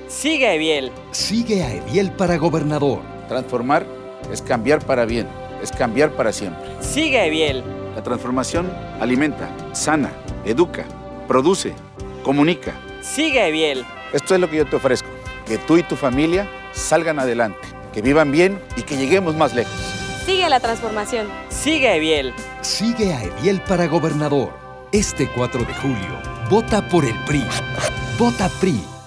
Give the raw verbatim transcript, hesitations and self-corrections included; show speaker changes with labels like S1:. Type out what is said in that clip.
S1: Sigue a Eviel.
S2: Sigue a Eviel para gobernador.
S3: Transformar es cambiar para bien, es cambiar para siempre.
S1: Sigue a Eviel.
S3: La transformación alimenta, sana, educa, produce, comunica.
S1: Sigue a Eviel.
S3: Esto es lo que yo te ofrezco, que tú y tu familia salgan adelante, que vivan bien y que lleguemos más lejos.
S4: Sigue la transformación.
S1: Sigue a Eviel.
S2: Sigue a Eviel para gobernador. Este cuatro de julio, vota por el P R I. Vota P R I.